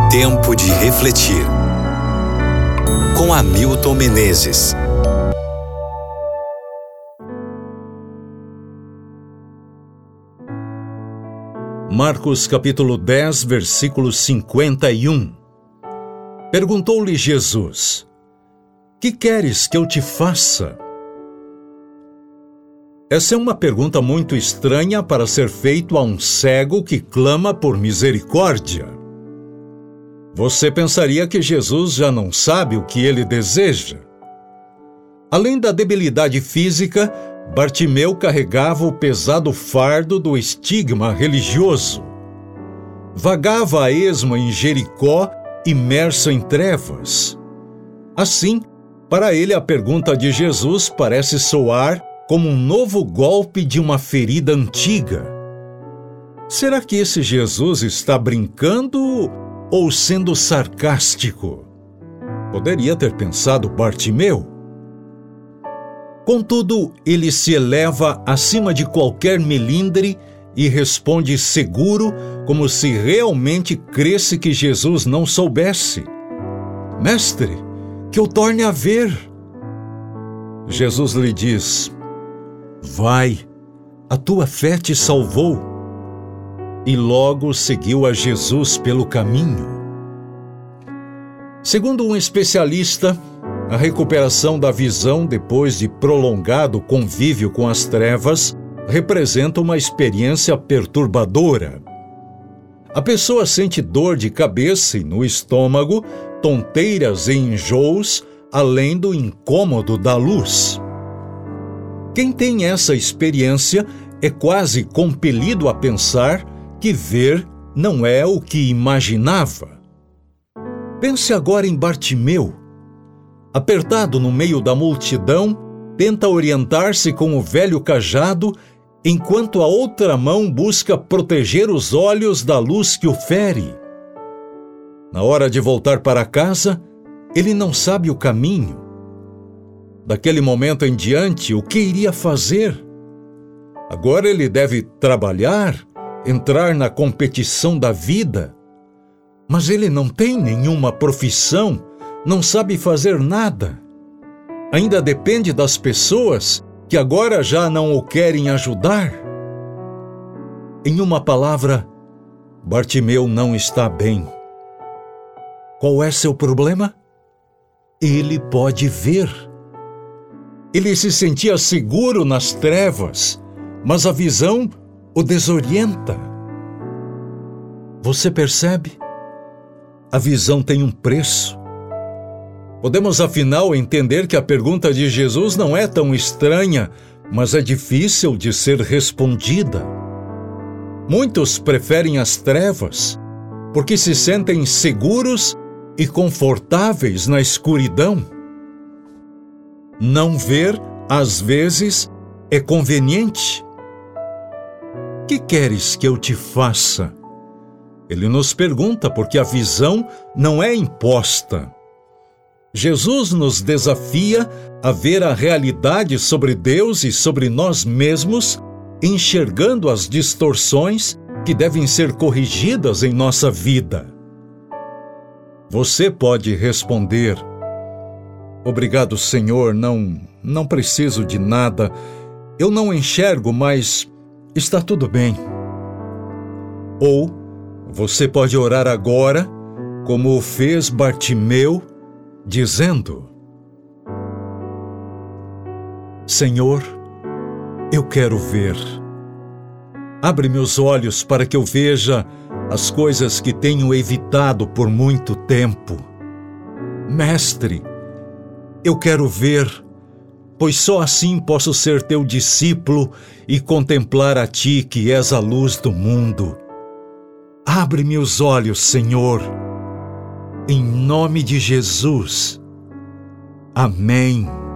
Tempo de refletir. Com Hamilton Menezes. Marcos capítulo 10, versículo 51. Perguntou-lhe Jesus: Que queres que eu te faça? Essa é uma pergunta muito estranha para ser feita a um cego que clama por misericórdia. Você pensaria que Jesus já não sabe o que ele deseja. Além da debilidade física, Bartimeu carregava o pesado fardo do estigma religioso. Vagava a esmo em Jericó, imerso em trevas. Assim, para ele a pergunta de Jesus parece soar como um novo golpe de uma ferida antiga. Será que esse Jesus está brincando ou sendo sarcástico? Poderia ter pensado Bartimeu. Contudo, ele se eleva acima de qualquer melindre e responde seguro, como se realmente cresse que Jesus não soubesse: Mestre, que eu torne a ver. Jesus lhe diz: Vai, a tua fé te salvou. E logo seguiu a Jesus pelo caminho. Segundo um especialista, a recuperação da visão depois de prolongado convívio com as trevas representa uma experiência perturbadora. A pessoa sente dor de cabeça e no estômago, tonteiras e enjoos, além do incômodo da luz. Quem tem essa experiência é quase compelido a pensar que ver não é o que imaginava. Pense agora em Bartimeu. Apertado no meio da multidão, tenta orientar-se com o velho cajado, enquanto a outra mão busca proteger os olhos da luz que o fere. Na hora de voltar para casa, ele não sabe o caminho. Daquele momento em diante, o que iria fazer? Agora ele deve trabalhar, entrar na competição da vida. Mas ele não tem nenhuma profissão, não sabe fazer nada. Ainda depende das pessoas que agora já não o querem ajudar. Em uma palavra, Bartimeu não está bem. Qual é seu problema? Ele pode ver. Ele se sentia seguro nas trevas, mas a visão o desorienta. Você percebe? A visão tem um preço. Podemos, afinal, entender que a pergunta de Jesus não é tão estranha, mas é difícil de ser respondida. Muitos preferem as trevas porque se sentem seguros e confortáveis na escuridão. Não ver, às vezes, é conveniente. Que queres que eu te faça? Ele nos pergunta porque a visão não é imposta. Jesus nos desafia a ver a realidade sobre Deus e sobre nós mesmos, enxergando as distorções que devem ser corrigidas em nossa vida. Você pode responder: Obrigado, Senhor, não preciso de nada. Eu não enxergo, mas está tudo bem. Ou você pode orar agora, como o fez Bartimeu, dizendo: Senhor, eu quero ver. Abre meus olhos para que eu veja as coisas que tenho evitado por muito tempo. Mestre, eu quero ver, pois só assim posso ser teu discípulo e contemplar a ti que és a luz do mundo. Abre meus olhos, Senhor. Em nome de Jesus. Amém.